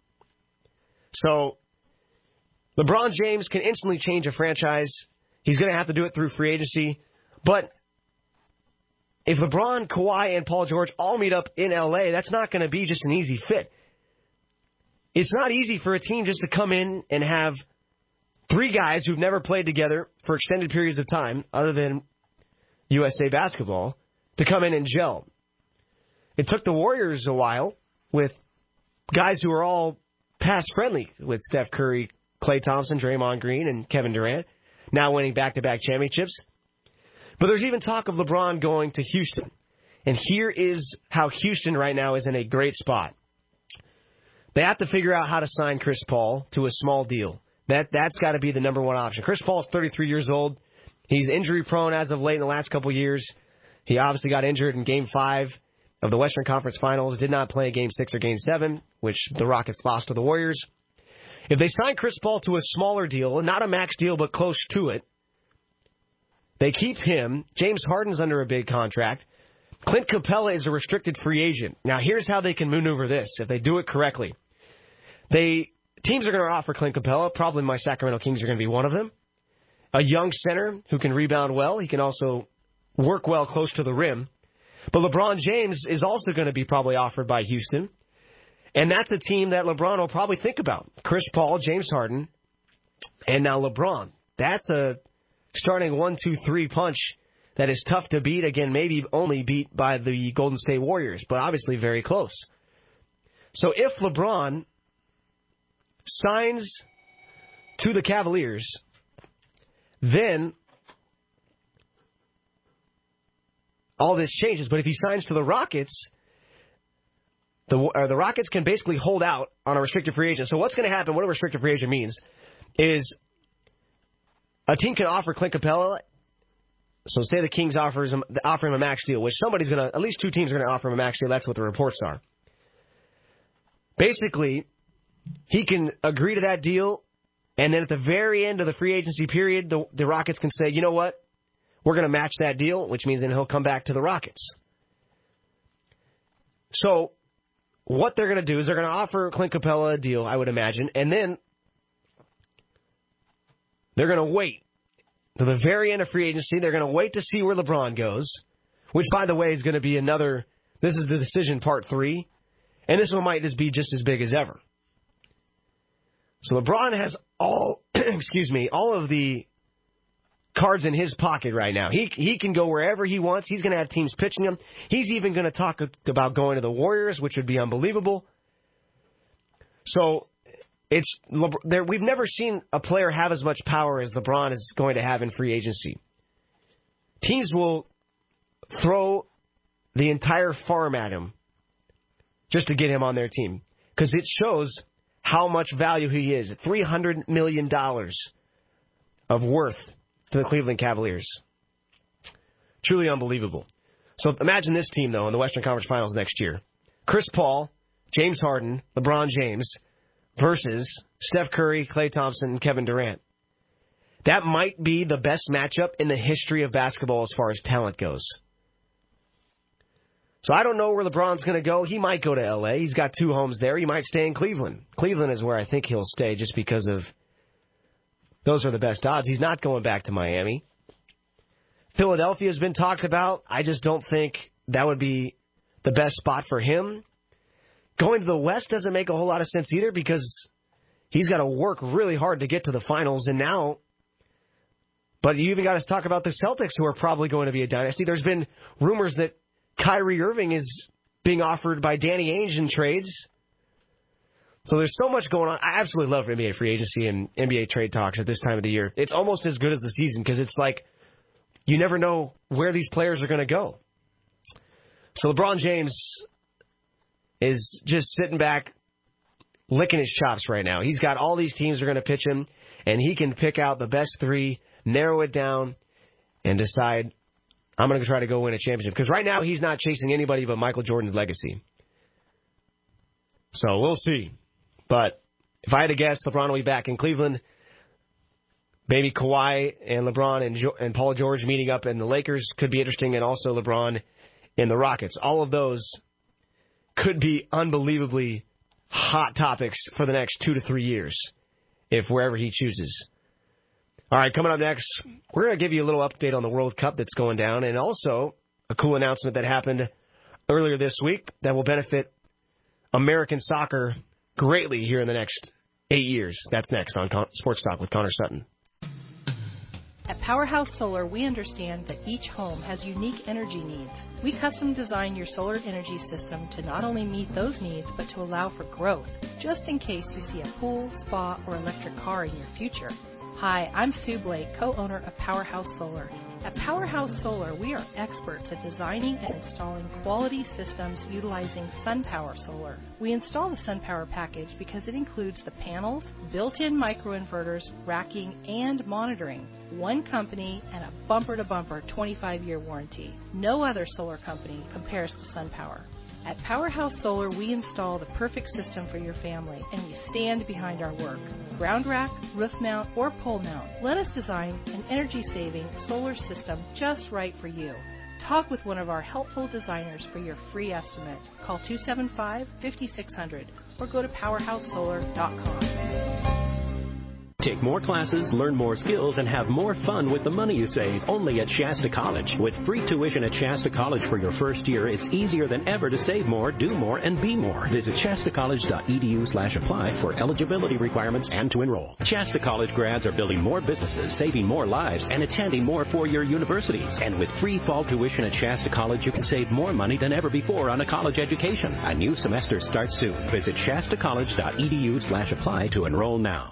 So LeBron James can instantly change a franchise. He's going to have to do it through free agency. But if LeBron, Kawhi, and Paul George all meet up in L A, that's not going to be just an easy fit. It's not easy for a team just to come in and have three guys who've never played together for extended periods of time, other than U S A basketball, to come in and gel. It took the Warriors a while with guys who are all past friendly with Steph Curry, Klay Thompson, Draymond Green, and Kevin Durant, now winning back-to-back championships. But there's even talk of LeBron going to Houston. And here is how Houston right now is in a great spot. They have to figure out how to sign Chris Paul to a small deal. That, that's got to be the number one option. Chris Paul is thirty-three years old. He's injury-prone as of late in the last couple years. He obviously got injured in Game five of the Western Conference Finals. Did not play Game six or Game seven, which the Rockets lost to the Warriors. If they sign Chris Paul to a smaller deal, not a max deal, but close to it, they keep him. James Harden's under a big contract. Clint Capella is a restricted free agent. Now, here's how they can maneuver this, if they do it correctly. They Teams are going to offer Clint Capella. Probably my Sacramento Kings are going to be one of them. A young center who can rebound well. He can also work well close to the rim. But LeBron James is also going to be probably offered by Houston. And that's a team that LeBron will probably think about. Chris Paul, James Harden, and now LeBron. That's a starting one, two, three punch that is tough to beat. Again, maybe only beat by the Golden State Warriors, but obviously very close. So if LeBron signs to the Cavaliers, then all this changes. But if he signs to the Rockets, the uh, the Rockets can basically hold out on a restricted free agent. So what's going to happen, what a restricted free agent means, is a team can offer Clint Capella. So say the Kings offers him, offer him a max deal, which somebody's going to, at least two teams are going to offer him a max deal. That's what the reports are. Basically, he can agree to that deal, and then at the very end of the free agency period, the, the Rockets can say, you know what, we're going to match that deal, which means then he'll come back to the Rockets. So what they're going to do is they're going to offer Clint Capella a deal, I would imagine, and then they're going to wait to the very end of free agency. They're going to wait to see where LeBron goes, which, by the way, is going to be another, this is the decision part three, and this one might just be just as big as ever. So LeBron has all, excuse me, all of the cards in his pocket right now. He he can go wherever he wants. He's going to have teams pitching him. He's even going to talk about going to the Warriors, which would be unbelievable. So it's there. We've never seen a player have as much power as LeBron is going to have in free agency. Teams will throw the entire farm at him just to get him on their team, because it shows how much value he is. three hundred million dollars of worth to the Cleveland Cavaliers. Truly unbelievable. So imagine this team, though, in the Western Conference Finals next year. Chris Paul, James Harden, LeBron James versus Steph Curry, Klay Thompson, and Kevin Durant. That might be the best matchup in the history of basketball as far as talent goes. So I don't know where LeBron's going to go. He might go to L A. He's got two homes there. He might stay in Cleveland. Cleveland is where I think he'll stay just because of those are the best odds. He's not going back to Miami. Philadelphia has been talked about. I just don't think that would be the best spot for him. Going to the West doesn't make a whole lot of sense either, because he's got to work really hard to get to the finals. And now, but you even got to talk about the Celtics, who are probably going to be a dynasty. There's been rumors that Kyrie Irving is being offered by Danny Ainge in trades. So there's so much going on. I absolutely love N B A free agency and N B A trade talks at this time of the year. It's almost as good as the season because it's like you never know where these players are going to go. So LeBron James is just sitting back, licking his chops right now. He's got all these teams that are going to pitch him, and he can pick out the best three, narrow it down, and decide, I'm going to try to go win a championship. Because right now he's not chasing anybody but Michael Jordan's legacy. So we'll see. But if I had to guess, LeBron will be back in Cleveland. Maybe Kawhi and LeBron and, jo- and Paul George meeting up in the Lakers could be interesting, and also LeBron in the Rockets. All of those could be unbelievably hot topics for the next two to three years, if wherever he chooses. All right, coming up next, we're going to give you a little update on the World Cup that's going down, and also a cool announcement that happened earlier this week that will benefit American soccer greatly here in the next eight years. That's next on Con- Sports Talk with Connor Sutton. At Powerhouse Solar, we understand that each home has unique energy needs. We custom design your solar energy system to not only meet those needs, but to allow for growth, just in case you see a pool, spa, or electric car in your future. Hi, I'm Sue Blake, co-owner of Powerhouse Solar. At Powerhouse Solar, we are experts at designing and installing quality systems utilizing SunPower Solar. We install the SunPower package because it includes the panels, built-in microinverters, racking, and monitoring. One company and a bumper-to-bumper twenty-five year warranty. No other solar company compares to SunPower. At Powerhouse Solar, we install the perfect system for your family, and we stand behind our work. Ground rack, roof mount, or pole mount, let us design an energy-saving solar system just right for you. Talk with one of our helpful designers for your free estimate. Call two seven five, five six zero zero or go to powerhouse solar dot com. Take more classes, learn more skills, and have more fun with the money you save only at Shasta College. With free tuition at Shasta College for your first year, it's easier than ever to save more, do more, and be more. Visit shasta college dot e d u slash apply for eligibility requirements and to enroll. Shasta College grads are building more businesses, saving more lives, and attending more four-year universities. And with free fall tuition at Shasta College, you can save more money than ever before on a college education. A new semester starts soon. Visit shasta college dot e d u slash apply to enroll now.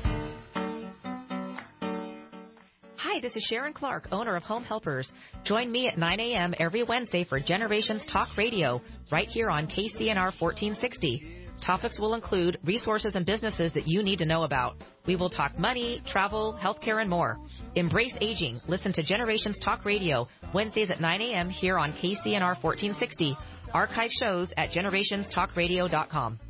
Hi, this is Sharon Clark, owner of Home Helpers. Join me at nine a.m. every Wednesday for Generations Talk Radio, right here on K C N R fourteen sixty. Topics will include resources and businesses that you need to know about. We will talk money, travel, healthcare, and more. Embrace aging. Listen to Generations Talk Radio, Wednesdays at nine a.m. here on K C N R fourteen sixty. Archive shows at generations talk radio dot com.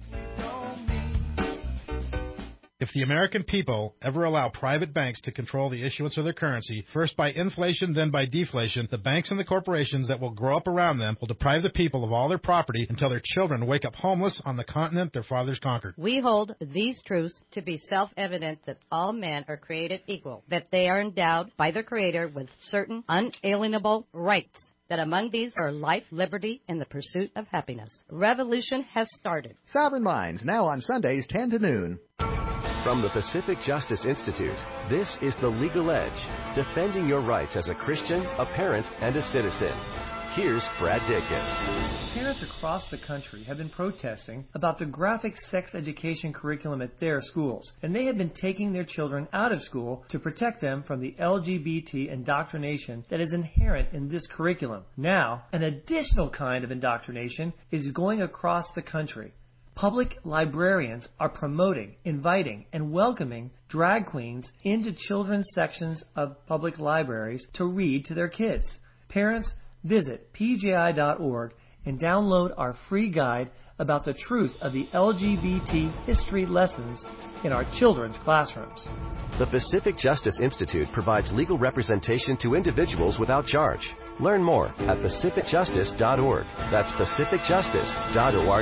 If the American people ever allow private banks to control the issuance of their currency, first by inflation, then by deflation, the banks and the corporations that will grow up around them will deprive the people of all their property until their children wake up homeless on the continent their fathers conquered. We hold these truths to be self-evident that all men are created equal, that they are endowed by their Creator with certain unalienable rights, that among these are life, liberty, and the pursuit of happiness. Revolution has started. Sovereign Minds, now on Sundays, ten to noon. From the Pacific Justice Institute, this is The Legal Edge, defending your rights as a Christian, a parent, and a citizen. Here's Brad Dacus. Parents across the country have been protesting about the graphic sex education curriculum at their schools, and they have been taking their children out of school to protect them from the L G B T indoctrination that is inherent in this curriculum. Now, an additional kind of indoctrination is going across the country. Public librarians are promoting, inviting, and welcoming drag queens into children's sections of public libraries to read to their kids. Parents, visit P J I dot org and download our free guide about the truth of the L G B T history lessons in our children's classrooms. The Pacific Justice Institute provides legal representation to individuals without charge. Learn more at pacific justice dot org. That's pacific justice dot org.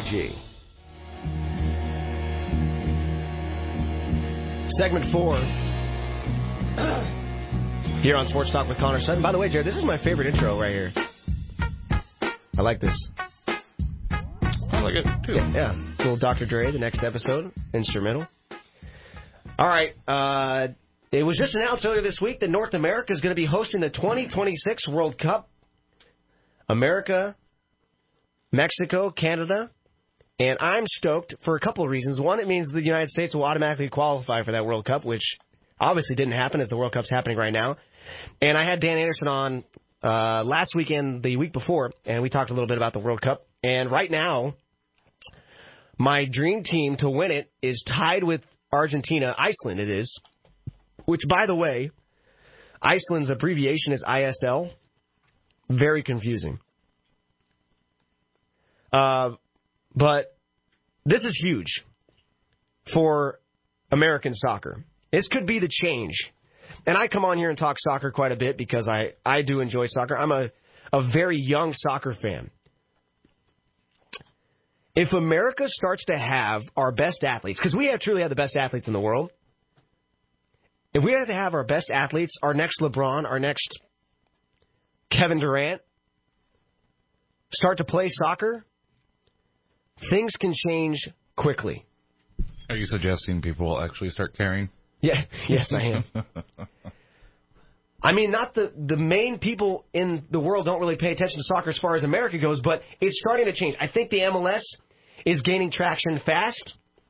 Segment four here on Sports Talk with Connor Sutton. By the way, Jared, this is my favorite intro right here. I like this. I like it, too. Yeah, yeah. Little Doctor Dre, the next episode, instrumental. All right. Uh, it was just announced earlier this week that North America is going to be hosting the twenty twenty-six World Cup. America, Mexico, Canada. And I'm stoked for a couple of reasons. One, it means the United States will automatically qualify for that World Cup, which obviously didn't happen as the World Cup's happening right now. And I had Dan Anderson on uh, last weekend, the week before, and we talked a little bit about the World Cup. And right now, my dream team to win it is tied with Argentina. Iceland, it is. Which, by the way, Iceland's abbreviation is I S L. Very confusing. Uh... But this is huge for American soccer. This could be the change. And I come on here and talk soccer quite a bit because I, I do enjoy soccer. I'm a, a very young soccer fan. If America starts to have our best athletes, because we have truly have the best athletes in the world, if we have to have our best athletes, our next LeBron, our next Kevin Durant, start to play soccer, things can change quickly. Are you suggesting people will actually start caring? Yeah, yes, I am. I mean, not the, the main people in the world don't really pay attention to soccer as far as America goes, but it's starting to change. I think the M L S is gaining traction fast.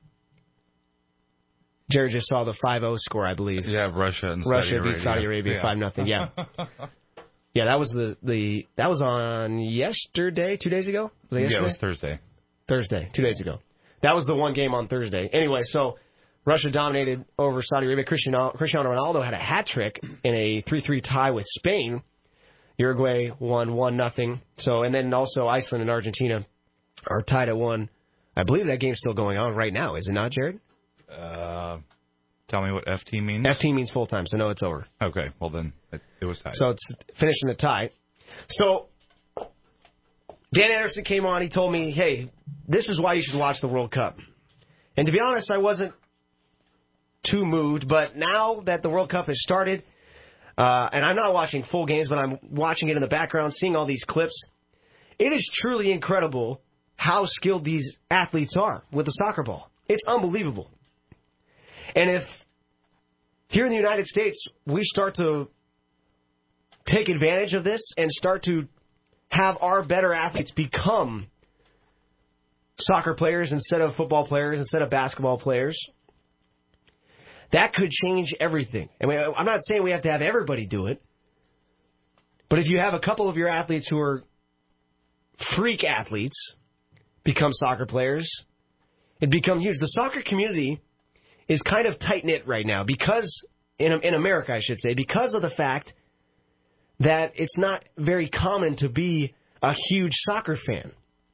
Jared just saw the five oh score, I believe. Yeah, Russia and Russia Saudi Arabia. beat Saudi Arabia yeah. five nothing. Yeah. Yeah, that was the, the that was on yesterday, two days ago? Was that yesterday? Yeah, it was Thursday. Thursday, two days ago. That was the one game on Thursday. Anyway, so Russia dominated over Saudi Arabia. Cristiano, Cristiano Ronaldo had a hat trick in a three three tie with Spain. Uruguay won one nothing. So, and then also Iceland and Argentina are tied at one. I believe that game's still going on right now, is it not, Jared? Uh, tell me what F T means. F T means full time, so no, it's over. Okay, well then it, it was tied. So it's finishing the tie. So Dan Anderson came on. He told me, hey, this is why you should watch the World Cup. And to be honest, I wasn't too moved. But now that the World Cup has started, uh, and I'm not watching full games, but I'm watching it in the background, seeing all these clips, it is truly incredible how skilled these athletes are with the soccer ball. It's unbelievable. And if here in the United States we start to take advantage of this and start to have our better athletes become soccer players instead of football players, instead of basketball players, that could change everything. I mean, I'm not saying we have to have everybody do it, but if you have a couple of your athletes who are freak athletes become soccer players, it becomes huge. The soccer community is kind of tight-knit right now because, in, in America, I should say, because of the fact that it's not very common to be a huge soccer fan.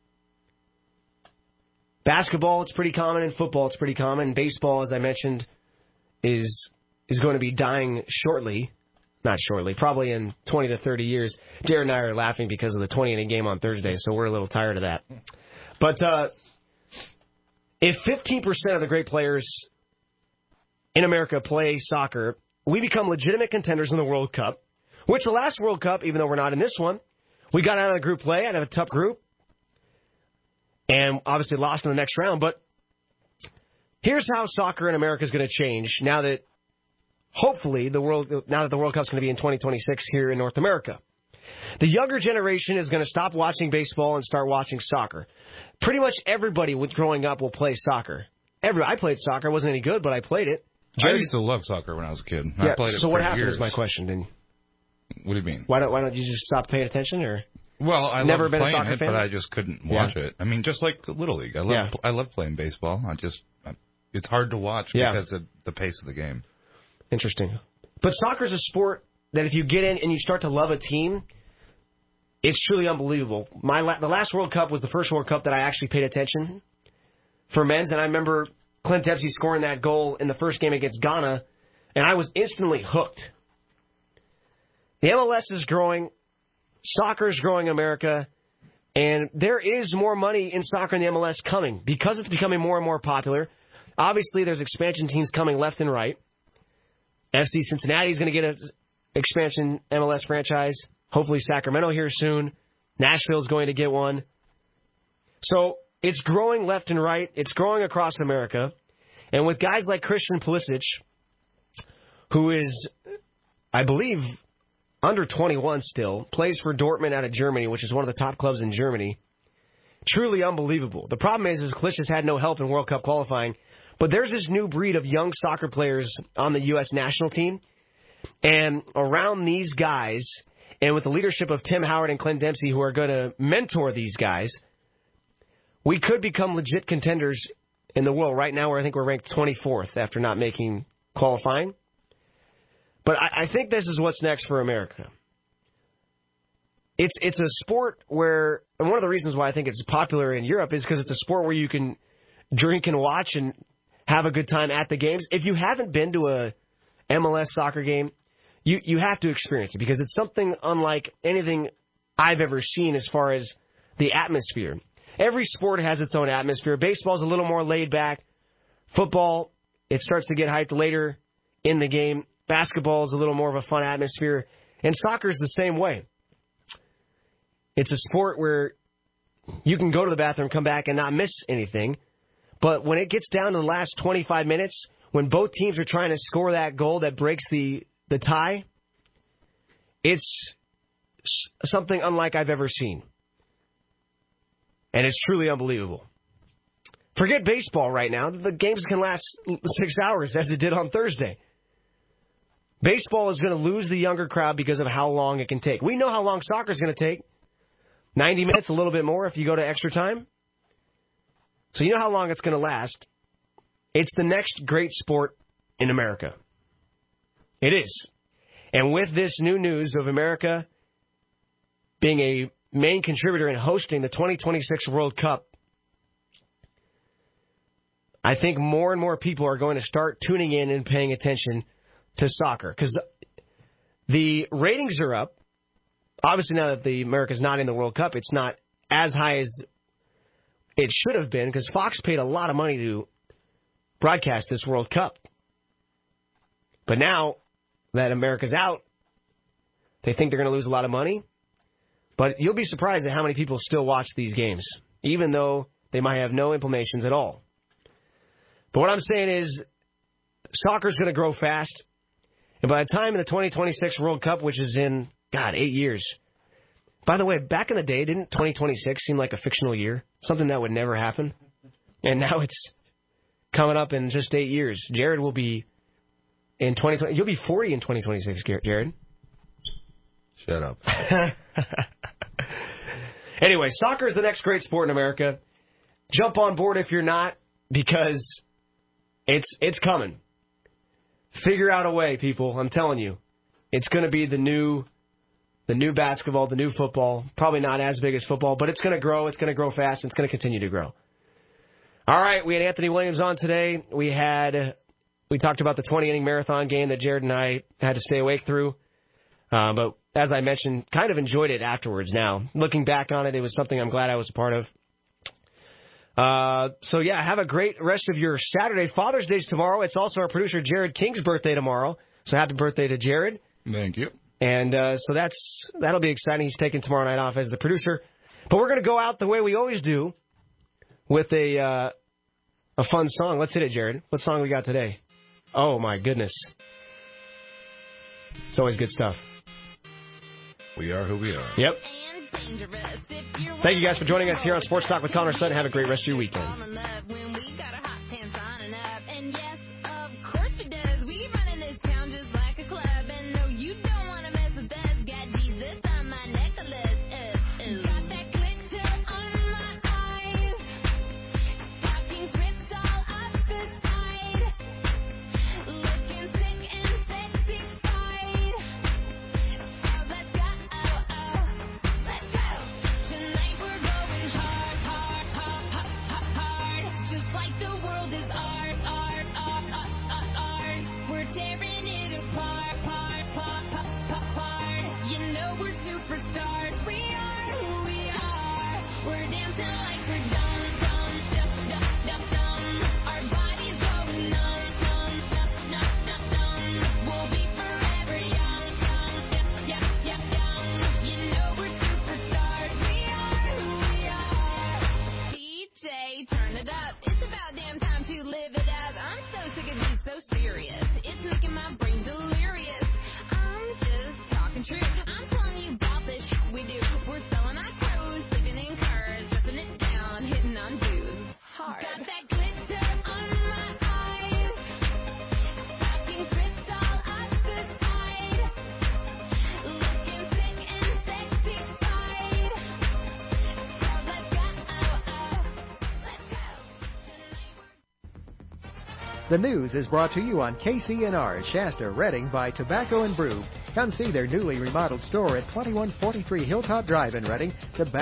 Basketball, it's pretty common, and football, it's pretty common. Baseball, as I mentioned, is is going to be dying shortly. Not shortly, probably in twenty to thirty years. Jared and I are laughing because of the twenty-inning game on Thursday, so we're a little tired of that. But uh, if fifteen percent of the great players in America play soccer, we become legitimate contenders in the World Cup. Which the last World Cup, even though we're not in this one, we got out of the group play, out of a tough group, and obviously lost in the next round. But here's how soccer in America is going to change now that, hopefully, the world now that the World Cup is going to be in twenty twenty-six here in North America. The younger generation is going to stop watching baseball and start watching soccer. Pretty much everybody with growing up will play soccer. Every I played soccer. I wasn't any good, but I played it. Jared, I used to love soccer when I was a kid. Yeah, I played it so for what happened years. is my question. Then what do you mean? Why don't Why don't you just stop paying attention, or? Well, I never loved been playing a soccer it, fan? but I just couldn't watch Yeah. it. I mean, just like Little League. I love Yeah. I love playing baseball. I just it's hard to watch Yeah. because of the pace of the game. Interesting. But soccer's a sport that if you get in and you start to love a team, it's truly unbelievable. My la- the last World Cup was the first World Cup that I actually paid attention for men's, and I remember Clint Dempsey scoring that goal in the first game against Ghana, and I was instantly hooked. The M L S is growing. Soccer is growing in America. And there is more money in soccer in the M L S coming because it's becoming more and more popular. Obviously, there's expansion teams coming left and right. F C Cincinnati is going to get an expansion M L S franchise. Hopefully Sacramento here soon. Nashville is going to get one. So it's growing left and right. It's growing across America. And with guys like Christian Pulisic, who is, I believe, under twenty-one still, plays for Dortmund out of Germany, which is one of the top clubs in Germany. Truly unbelievable. The problem is, is Pulisic had no help in World Cup qualifying, but there's this new breed of young soccer players on the U S national team, and around these guys, and with the leadership of Tim Howard and Clint Dempsey, who are going to mentor these guys, we could become legit contenders in the world. Right now, where I think we're ranked twenty-fourth after not making qualifying. But I, I think this is what's next for America. It's it's a sport where, and one of the reasons why I think it's popular in Europe is because it's a sport where you can drink and watch and have a good time at the games. If you haven't been to a M L S soccer game, you, you have to experience it because it's something unlike anything I've ever seen as far as the atmosphere. Every sport has its own atmosphere. Baseball's a little more laid back. Football, it starts to get hyped later in the game. Basketball is a little more of a fun atmosphere. And soccer is the same way. It's a sport where you can go to the bathroom, come back, and not miss anything. But when it gets down to the last twenty-five minutes, when both teams are trying to score that goal that breaks the, the tie, it's something unlike I've ever seen. And it's truly unbelievable. Forget baseball right now. The games can last six hours, as it did on Thursday. Baseball is going to lose the younger crowd because of how long it can take. We know how long soccer is going to take. ninety minutes, a little bit more if you go to extra time. So you know how long it's going to last. It's the next great sport in America. It is. And with this new news of America being a main contributor in hosting the twenty twenty-six World Cup, I think more and more people are going to start tuning in and paying attention to soccer. Because the ratings are up. Obviously, now that the America's not in the World Cup, it's not as high as it should have been because Fox paid a lot of money to broadcast this World Cup. But now that America's out, they think they're going to lose a lot of money. But you'll be surprised at how many people still watch these games, even though they might have no implications at all. But what I'm saying is soccer's going to grow fast. And by the time in the twenty twenty-six World Cup, which is in, God, eight years. By the way, back in the day, didn't twenty twenty-six seem like a fictional year? Something that would never happen? And now it's coming up in just eight years. Jared will be in twenty twenty. You'll be forty in twenty twenty-six, Jared. Shut up. Anyway, soccer is the next great sport in America. Jump on board if you're not, because it's it's coming. Figure out a way, people. I'm telling you. It's going to be the new the new basketball, the new football. Probably not as big as football, but it's going to grow. It's going to grow fast, and it's going to continue to grow. All right, we had Anthony Williams on today. We had we talked about the twenty-inning marathon game that Jared and I had to stay awake through. Uh, but as I mentioned, kind of enjoyed it afterwards now. Looking back on it, it was something I'm glad I was a part of. Uh, so, yeah, have a great rest of your Saturday. Father's Day's tomorrow. It's also our producer Jared King's birthday tomorrow. So happy birthday to Jared. Thank you. And uh, so that's that'll be exciting. He's taking tomorrow night off as the producer. But we're going to go out the way we always do with a uh, a fun song. Let's hit it, Jared. What song we got today? Oh, my goodness. It's always good stuff. We are who we are. Yep. Thank you guys for joining us here on Sports Talk with Connor Sutton. Have a great rest of your weekend. Tonight we're going hard, hard, hard, hard, hard. The news is brought to you on K C N R Shasta, Redding by Tobacco and Brew. Come see their newly remodeled store at twenty-one forty-three Hilltop Drive in Redding. Tobacco